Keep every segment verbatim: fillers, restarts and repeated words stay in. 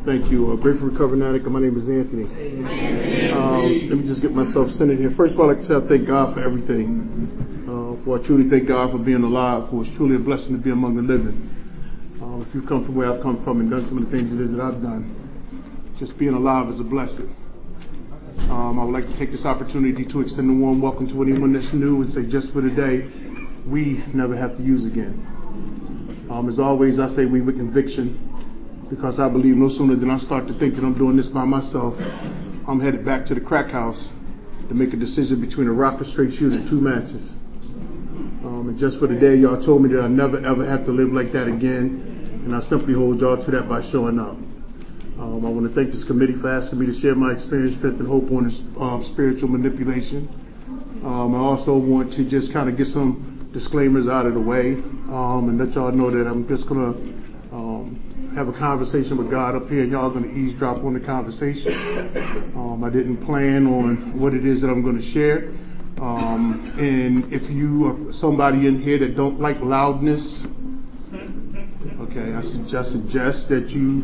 Thank you. Uh, Grateful Recovering Addict. My name is Anthony. Um, let me just get myself centered here. First of all, I'd like to say I thank God for everything. Uh, for I truly thank God for being alive, for it's truly a blessing to be among the living. Uh, if you come from where I've come from and done some of the things it is that I've done, just being alive is a blessing. Um, I would like to take this opportunity to extend a warm welcome to anyone that's new and say, just for today, we never have to use again. Um, as always, I say we with conviction, because I believe no sooner than I start to think that I'm doing this by myself, I'm headed back to the crack house to make a decision between a rock, a straight shooter, and two matches. Um, and just for the day, y'all told me that I never ever have to live like that again, and I simply hold y'all to that by showing up. Um, I want to thank this committee for asking me to share my experience, strength, and hope on this, uh, spiritual manipulation. Um, I also want to just kind of get some disclaimers out of the way um, and let y'all know that I'm just going to um, have a conversation with God up here, and y'all are going to eavesdrop on the conversation. Um, I didn't plan on what it is that I'm going to share. Um, and if you are somebody in here that don't like loudness, okay, I suggest, suggest that you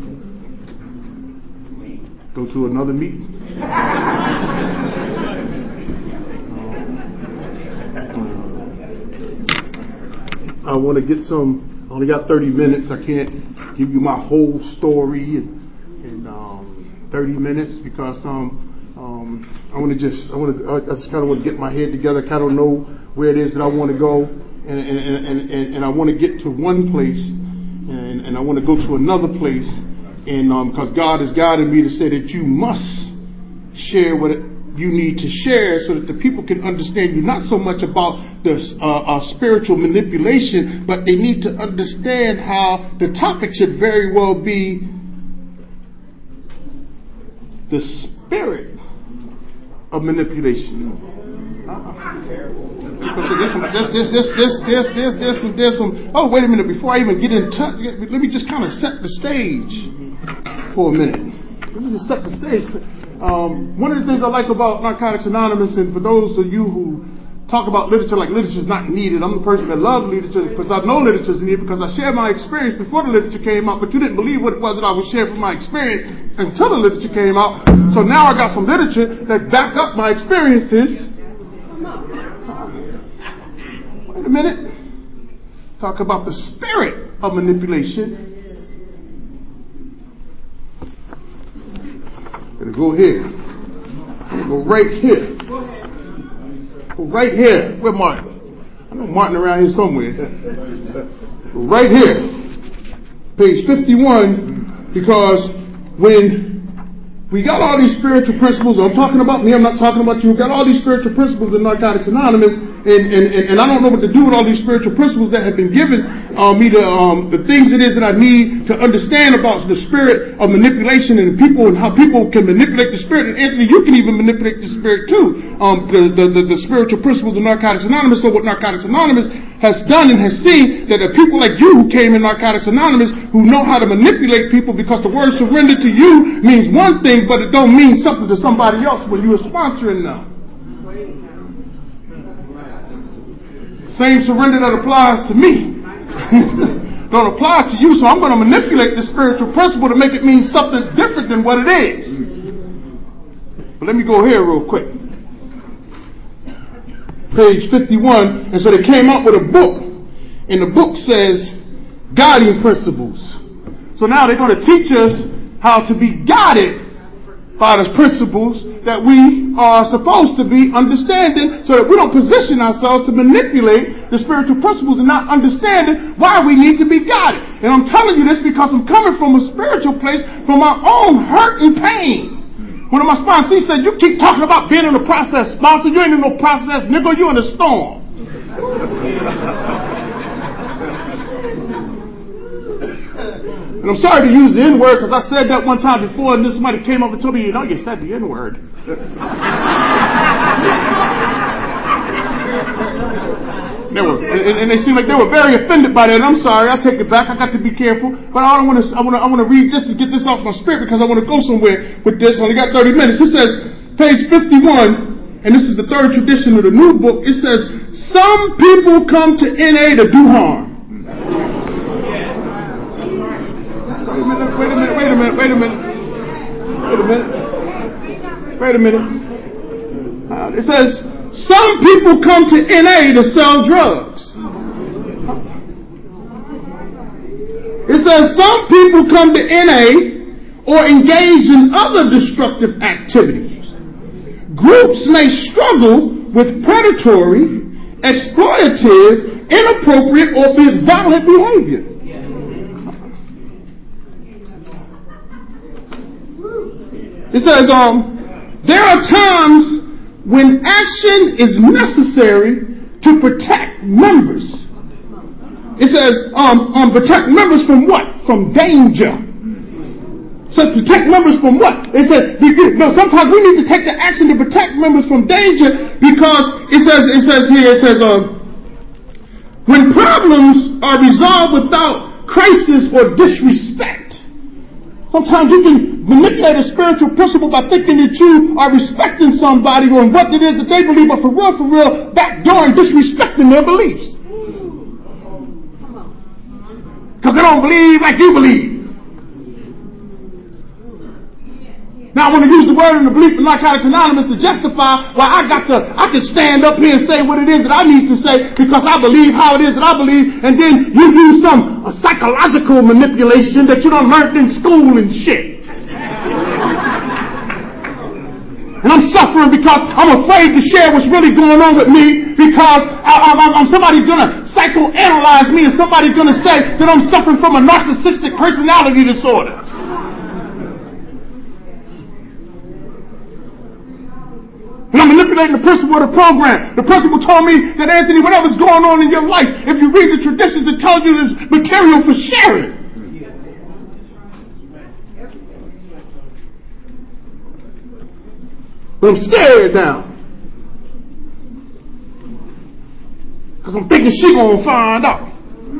go to another meeting. uh, I want to get some, I only got thirty minutes. I can't give you my whole story in, in um, thirty minutes because um, um, I want to just, I want to, I just kind of want to get my head together, kind of know where it is that I want to go, and and, and, and, and I want to get to one place, and, and I want to go to another place, and um, because God has guided me to say that you must share what it, you need to share so that the people can understand you, not so much about this uh, uh, spiritual manipulation, but they need to understand how the topic should very well be the spirit of manipulation. Uh-uh. There's some, there's, there's, there's, there's, there's, there's, there's some, there's some, oh, wait a minute, before I even get in touch, let me just kind of set the stage for a minute. Let me just set the stage. Um, one of the things I like about Narcotics Anonymous, and for those of you who talk about literature like literature is not needed, I'm the person that loves literature because I know literature is needed because I shared my experience before the literature came out, but you didn't believe what it was that I was sharing from my experience until the literature came out. So now I got some literature that back up my experiences. Wait a minute. Talk about the spirit of manipulation. Gonna go here. Go right here. Go right here. Where Martin? I know Martin around here somewhere. Go right here. Page fifty-one, because when we got all these spiritual principles, I'm talking about me, I'm not talking about you, we got all these spiritual principles in Narcotics Anonymous, and, and, and, and I don't know what to do with all these spiritual principles that have been given uh, me, to, um, the things it is that I need to understand about the spirit of manipulation and people and how people can manipulate the spirit. And Anthony, you can even manipulate the spirit too, um, the, the, the, the spiritual principles of Narcotics Anonymous. So what Narcotics Anonymous has done and has seen that the people like you who came in Narcotics Anonymous who know how to manipulate people, because the word surrender to you means one thing, but it don't mean something to somebody else when you are sponsoring them. Same surrender that applies to me don't apply to you, so I'm going to manipulate this spiritual principle to make it mean something different than what it is. But let me go here real quick. Page fifty-one, and so they came up with a book, and the book says Guiding Principles. So now they're going to teach us how to be guided by the principles that we are supposed to be understanding, so that we don't position ourselves to manipulate the spiritual principles and not understanding why we need to be guided. And I'm telling you this because I'm coming from a spiritual place, from my own hurt and pain. One of my sponsees said, you keep talking about being in the process, sponsor. You ain't in no process, nigga. You in a storm. And I'm sorry to use the N-word because I said that one time before, and this somebody came up and told me, you know, you said the N-word. They were, and, and they seemed like they were very offended by that. And I'm sorry, I take it back. I got to be careful. But I don't want to. I want to. I want to read just to get this off my spirit because I want to go somewhere with this. I only got thirty minutes. It says, page fifty-one, and this is the third tradition of the new book. It says, some people come to N A to do harm. Wait a minute. Wait a minute. Wait a minute. Wait a minute. Wait a minute. Wait a minute. Uh, it says, some people come to N A to sell drugs. It says some people come to N A or engage in other destructive activities. Groups may struggle with predatory, exploitative, inappropriate, or violent behavior. It says, um, there are times when action is necessary to protect members. It says, um, um, protect members from what? From danger. It says protect members from what? It says, no, sometimes we need to take the action to protect members from danger because it says, it says here, it says, um, when problems are resolved without crisis or disrespect. Sometimes you can manipulate a spiritual principle by thinking that you are respecting somebody or what it is that they believe, but for real, for real, backdoor and disrespecting their beliefs. Because they don't believe like you believe. Now I want to use the word and the belief in Narcotics Anonymous to justify why I got to, I can stand up here and say what it is that I need to say because I believe how it is that I believe, and then you use some a psychological manipulation that you done learned in school and shit. And I'm suffering because I'm afraid to share what's really going on with me because I, I, I'm somebody's going to psychoanalyze me and somebody's going to say that I'm suffering from a narcissistic personality disorder. And I'm manipulating the principle of the program. The principle told me that, Anthony, whatever's going on in your life, if you read the traditions, it tells you there's material for sharing. But I'm scared now. Because I'm thinking she's going to find out.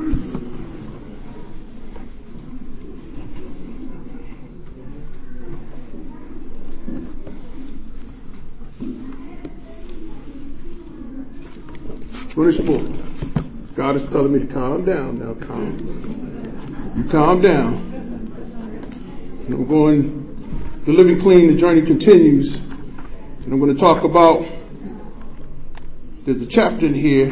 What is for? God is telling me to calm down now. Calm. You calm down. And I'm going to Living Clean. The journey continues. And I'm going to talk about, there's a chapter in here.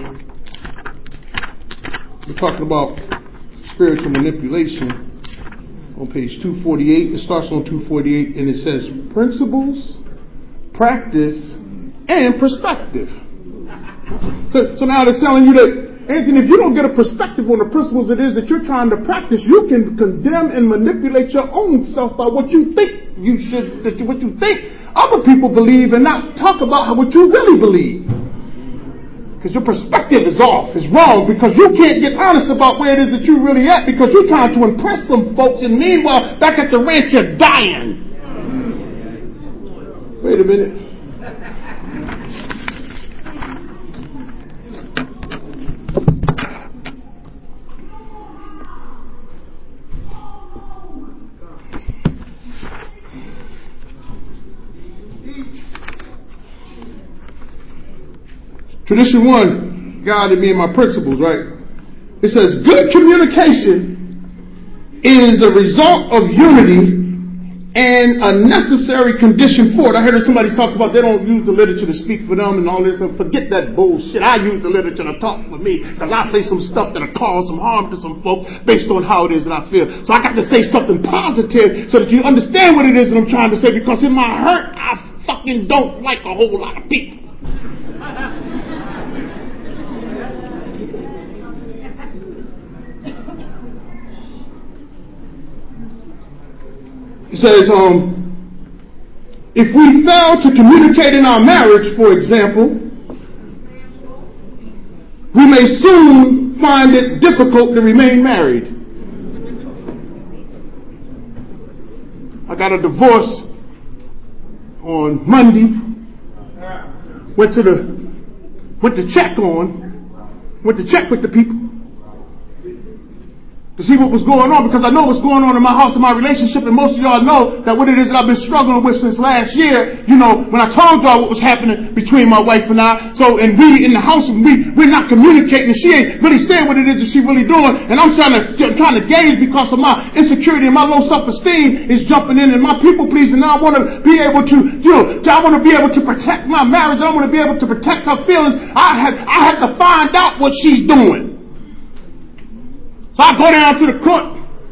We're talking about spiritual manipulation on page two forty-eight. It starts on two forty-eight and it says principles, practice, and perspective. So, so now they're telling you that, Anthony, if you don't get a perspective on the principles it is that you're trying to practice, you can condemn and manipulate your own self by what you think you should, that you, what you think other people believe, and not talk about how, what you really believe. Because your perspective is off, is wrong, because you can't get honest about where it is that you're really at, because you're trying to impress some folks, and meanwhile, back at the ranch, you're dying. Wait a minute. Tradition one guided me in my principles, right? It says, good communication is a result of unity and a necessary condition for it. I heard somebody talk about they don't use the literature to speak for them and all this. Forget that bullshit. I use the literature to talk for me because I say some stuff that'll cause some harm to some folk based on how it is that I feel. So I got to say something positive so that you understand what it is that I'm trying to say, because in my hurt, I fucking don't like a whole lot of people. It says, um, if we fail to communicate in our marriage, for example, we may soon find it difficult to remain married. I got a divorce on Monday. Went to the, went to check on, went to check with the people. to see what was going on, because I know what's going on in my house and my relationship, and most of y'all know that what it is that I've been struggling with since last year. You know, when I told y'all what was happening between my wife and I, so, and we in the house, and we, we're not communicating, and she ain't really saying what it is that she really doing, and I'm trying to, trying to gauge because of my insecurity and my low self-esteem is jumping in, and my people pleasing. Now I want to be able to, you know, I want to be able to protect my marriage, I want to be able to protect her feelings. I have, I have to find out what she's doing. So I go down to the court.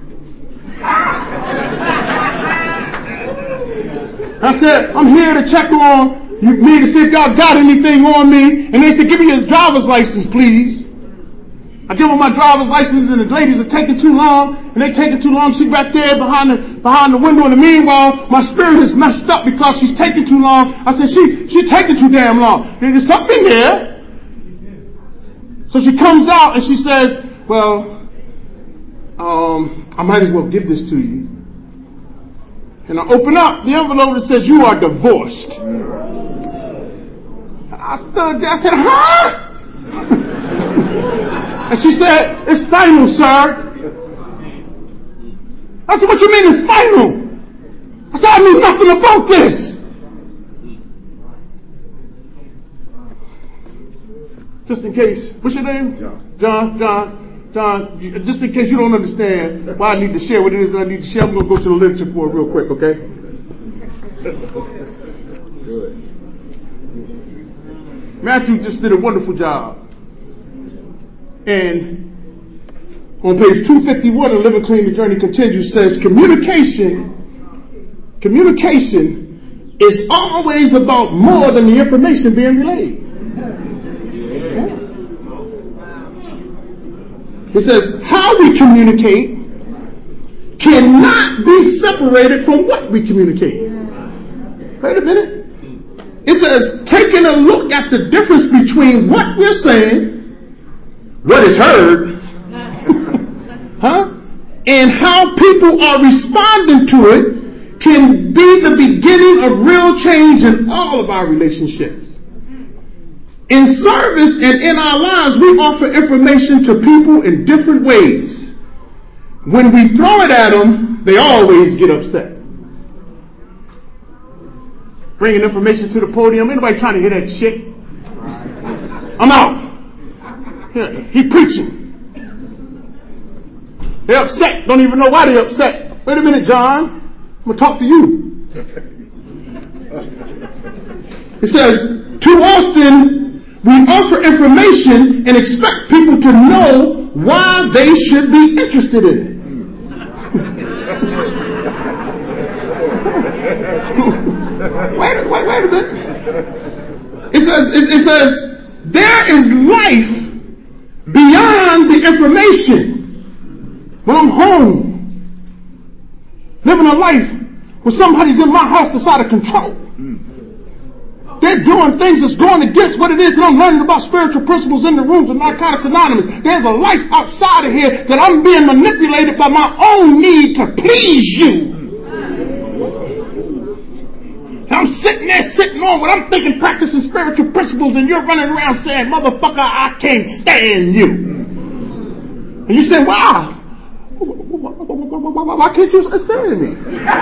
I said, I'm here to check on me to see if y'all got anything on me. And they said, give me your driver's license, please. I give them my driver's license, and the ladies are taking too long. And they taking too long. She's back there behind the behind the window. And the meanwhile, my spirit is messed up because she's taking too long. I said, she she's taking too damn long. There's something here. So she comes out and she says, well, Um, I might as well give this to you. And I open up the envelope that says, you are divorced. I stood there, I said, huh? And she said, it's final, sir. I said, what you mean it's final? I said, I knew nothing about this. Just in case. What's your name? John. John, John. John, just in case you don't understand why I need to share what it is that I need to share, I'm going to go to the literature for it real quick, okay? Good. Matthew just did a wonderful job. And on page two fifty-one of Living Clean, The Journey Continues, says communication, communication is always about more than the information being relayed. He says, how we communicate cannot be separated from what we communicate. Wait a minute. It says, taking a look at the difference between what we're saying, what is heard, huh, and how people are responding to it can be the beginning of real change in all of our relationships. In service and in our lives, we offer information to people in different ways. When we throw it at them, they always get upset. Bringing information to the podium, anybody trying to hear that shit? I'm out. Yeah, he preaching. They're upset. Don't even know why they're upset. Wait a minute, John. I'm going to talk to you. It says, too often, we offer information and expect people to know why they should be interested in it. wait, wait, wait a minute. It says, it, it says, there is life beyond the information. When I'm home, living a life where somebody's in my house that's out of control. They're doing things that's going against what it is that I'm learning about spiritual principles in the rooms of Narcotics Anonymous. There's a life outside of here that I'm being manipulated by my own need to please you. I'm sitting there sitting on what I'm thinking, practicing spiritual principles, and you're running around saying, motherfucker, I can't stand you. And you say, wow, why can't you stand me?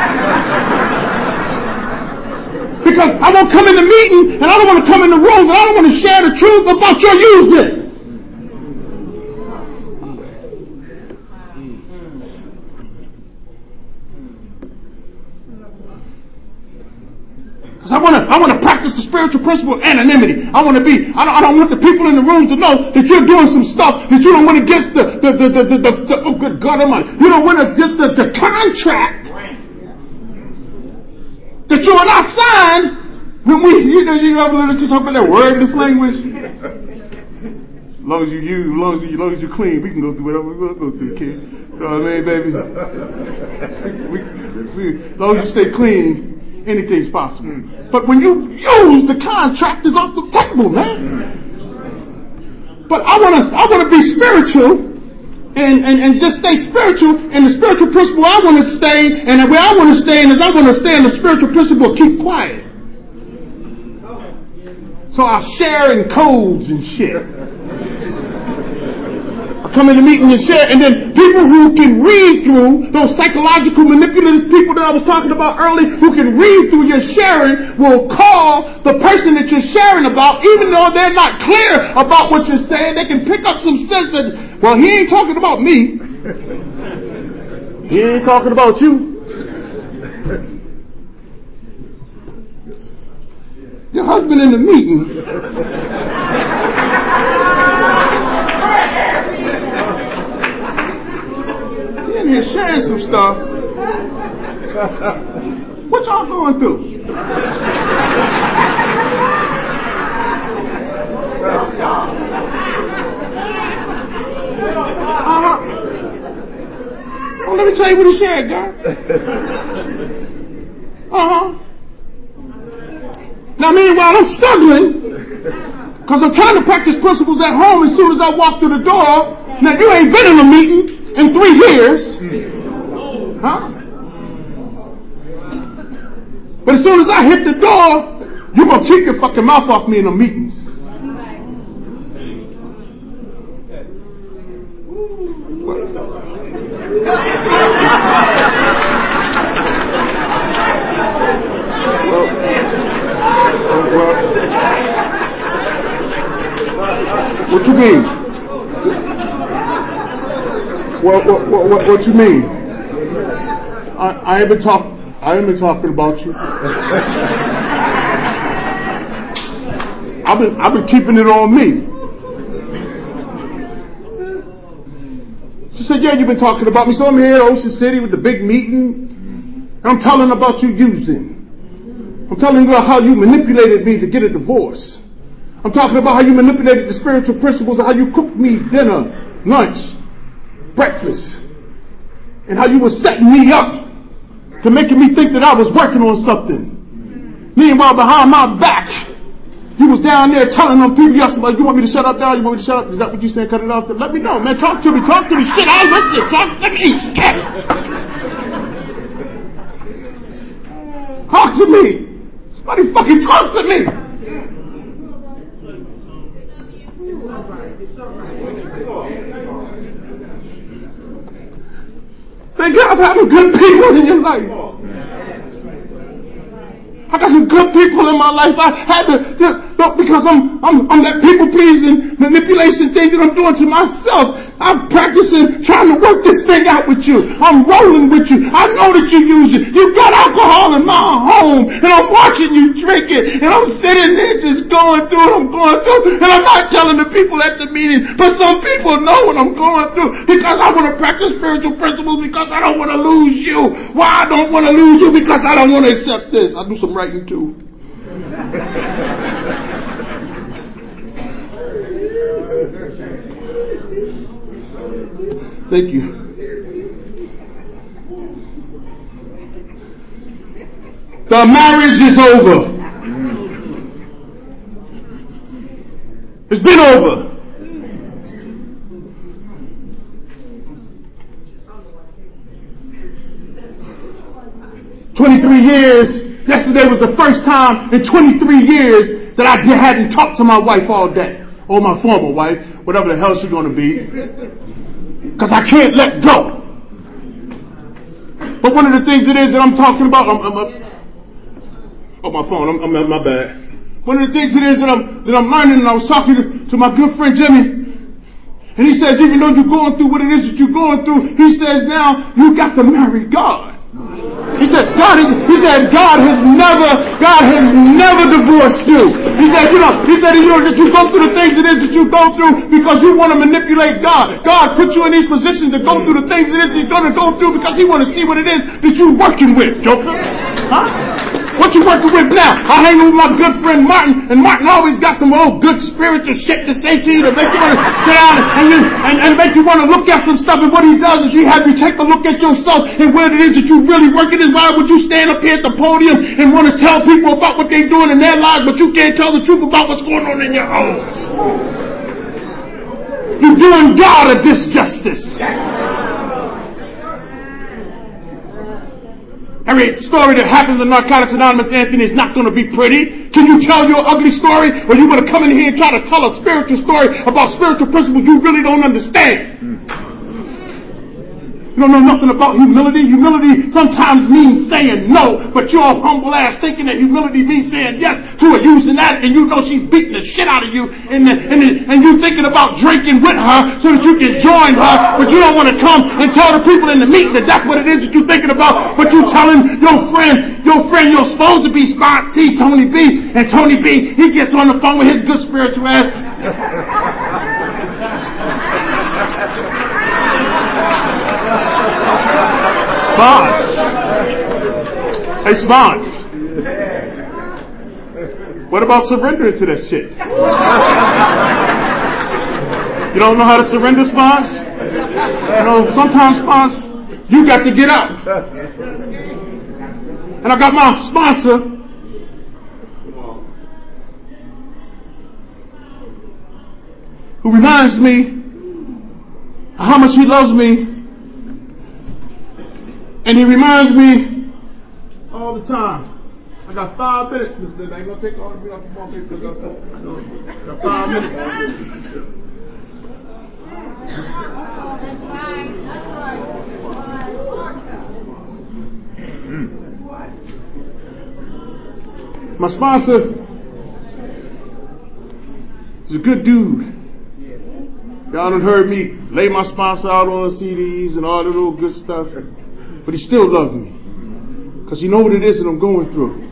Because I won't come in the meeting, and I don't want to come in the room, and I don't want to share the truth about your using. Because I want to, I want to practice the spiritual principle of anonymity. I want to be, I don't, I don't want the people in the room to know that you're doing some stuff that you don't want to get the, the, the, the, the, the, the oh good God Almighty, you don't want to get the, the contract that you and I signed when we, you know, you ever listen to talk about that wordless language? As long as you use, as long as you, as long as you're clean, we can go through whatever we want to go through, kid. You know what I mean, baby? We, we, as long as you stay clean, anything's possible. But when you use, the contract is off the table, man. But I want to, I want to be spiritual. And, and, and just stay spiritual, and the spiritual principle I want to stay, and the way I want to stay is I want to stay in the spiritual principle of keep quiet. So I share in codes and shit. I come in the meeting and share, and then people who can read through those psychological manipulative people that I was talking about earlier, who can read through your sharing, will call the person that you're sharing about, even though they're not clear about what you're saying. They can pick up some sense that, well, he ain't talking about me. He ain't talking about you. Your husband in the meeting. He in here sharing some stuff. What y'all going through? Uh-huh. Oh, let me tell you what he said, girl. Uh-huh. Now, meanwhile, I'm struggling because I'm trying to practice principles at home as soon as I walk through the door. Now, you ain't been in a meeting in three years. Huh? But as soon as I hit the door, you're going to keep your fucking mouth off me in the meetings. What you mean? What what what what, what you mean? I I ain't been talk I ain't been talking about you. I've been I've been keeping it on me. She said, yeah, you've been talking about me. So I'm here at Ocean City with the big meeting. And I'm telling about you using. I'm telling you about how you manipulated me to get a divorce. I'm talking about how you manipulated the spiritual principles and how you cooked me dinner, lunch, breakfast, and how you were setting me up to making me think that I was working on something. Meanwhile, behind my back, you was down there telling them people, like, you want me to shut up now? You want me to shut up? Is that what you saying? Cut it off? Let me know, man. Talk to me. Talk to me. Shit, I'll listen. Talk to me. Talk to me. Somebody fucking talk to me. Thank God for having good people in your life. I got some good people in my life. I had to, to because I'm, I'm, I'm that people pleasing manipulation thing that I'm doing to myself. I'm practicing trying to work this thing out with you. I'm rolling with you. I know that you use it. You got alcohol in my home, and I'm watching you drink it, and I'm sitting there just going through what I'm going through, and I'm not telling the people at the meeting, but some people know what I'm going through because I want to practice spiritual principles because I don't want to lose you. Why I don't want to lose you? Because I don't want to accept this. I do some writing too. Thank you. The marriage is over. It's been over. twenty-three years. Yesterday was the first time in twenty-three years that I hadn't talked to my wife all day. Or my former wife, whatever the hell she's going to be. Because I can't let go. But one of the things it is that I'm talking about, I'm, I'm, I'm, oh my phone, I'm, I'm my bad. One of the things it is that I'm that I'm learning, and I was talking to, to my good friend Jimmy, and he says, even though you're going through what it is that you're going through, he says now you got to marry God. He said, God is, he said, God has never, God has never divorced you. He said, you know, he said, you know, that you go through the things it is that you go through because you want to manipulate God. God put you in these positions to go through the things it is that you're going to go through because he want to see what it is that you're working with, Joker. Huh? What you working with now? I hang with my good friend Martin, and Martin always got some old good spiritual shit to say to you to make you want to sit down and, and, and make you want to look at some stuff. And what he does is he have you take a look at yourself and where it is that you really working is. Why would you stand up here at the podium and want to tell people about what they're doing in their lives, but you can't tell the truth about what's going on in your own? You're doing God a disjustice. Every story that happens in Narcotics Anonymous, Anthony, is not going to be pretty. Can you tell your ugly story, or you going to come in here and try to tell a spiritual story about spiritual principles you really don't understand? You don't know nothing about humility. Humility sometimes means saying no, but you're a humble ass thinking that humility means saying yes to her, using that, and you know she's beating the shit out of you, and the, and, the, and you thinking about drinking with her so that you can join her, but you don't want to come and tell the people in the meeting that that's what it is that you're thinking about, but you telling your friend, your friend you're supposed to be spot, see Tony B, and Tony B, he gets on the phone with his good spiritual ass. Spons. Hey, Spons. What about surrendering to that shit? You don't know how to surrender, Spons? You know, sometimes, Spons, you got to get up. And I got my sponsor. Who reminds me of how much he loves me. And he reminds me all the time. I got five minutes, Mister I ain't gonna take all of me off the ball because I got five minutes. That's right. That's right. My sponsor is a good dude. Y'all done heard me lay my sponsor out on the C Ds and all that little good stuff. But he still loves me. Because he knows what it is that I'm going through.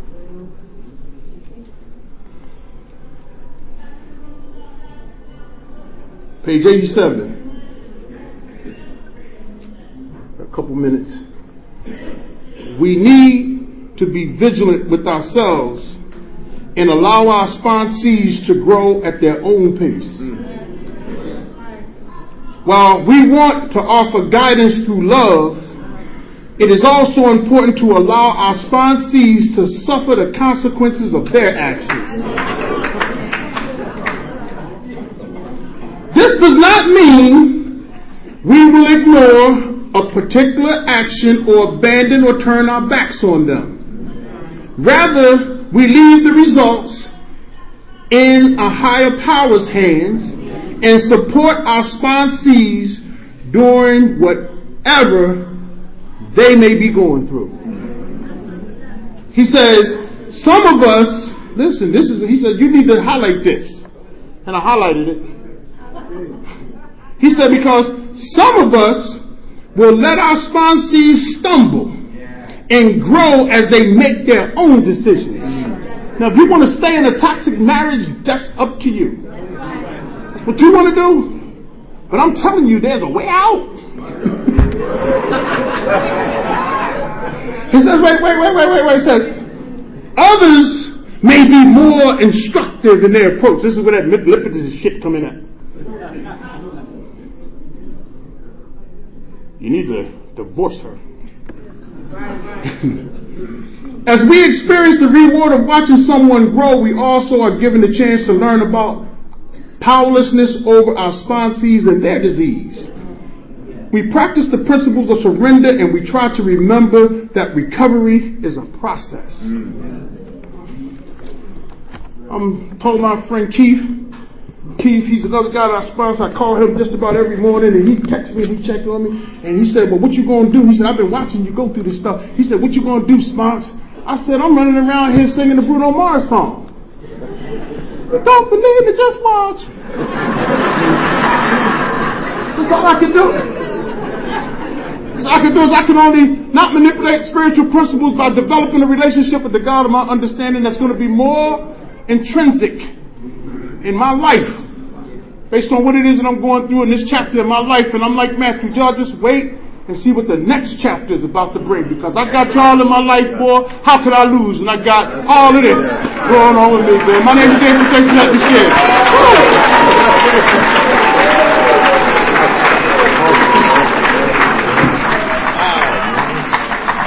Page eighty-seven. A couple minutes. We need to be vigilant with ourselves and allow our sponsees to grow at their own pace. While we want to offer guidance through love, it is also important to allow our sponsees to suffer the consequences of their actions. This does not mean we will ignore a particular action or abandon or turn our backs on them. Rather, we leave the results in a higher power's hands and support our sponsees during whatever they may be going through. He says, some of us, listen, this is, he said, you need to highlight this. And I highlighted it. He said, because some of us will let our sponsees stumble and grow as they make their own decisions. Now, if you want to stay in a toxic marriage, that's up to you. That's what you want to do. But I'm telling you, there's a way out. He says, wait, wait, wait, wait, wait, wait. He says, others may be more instructive in their approach. This is where that manipulative shit coming at. You need to divorce her. As we experience the reward of watching someone grow, we also are given the chance to learn about powerlessness over our sponsees and their disease. We practice the principles of surrender and we try to remember that recovery is a process. I um, told my friend Keith, Keith, he's another guy that I sponsor. I call him just about every morning and he texts me and he checks on me. And he said, well, what you going to do? He said, I've been watching you go through this stuff. He said, what you going to do, Spons? I said, I'm running around here singing the Bruno Mars song. Don't believe me, just watch. That's all I can do. So I can do is I can only not manipulate spiritual principles by developing a relationship with the God of my understanding that's going to be more intrinsic in my life based on what it is that I'm going through in this chapter of my life. And I'm like, Matthew, y'all just wait and see what the next chapter is about to bring, because I got y'all in my life, boy. How could I lose? And I got all of this going on with me, man. My name is Jason. Thanks for letting me share.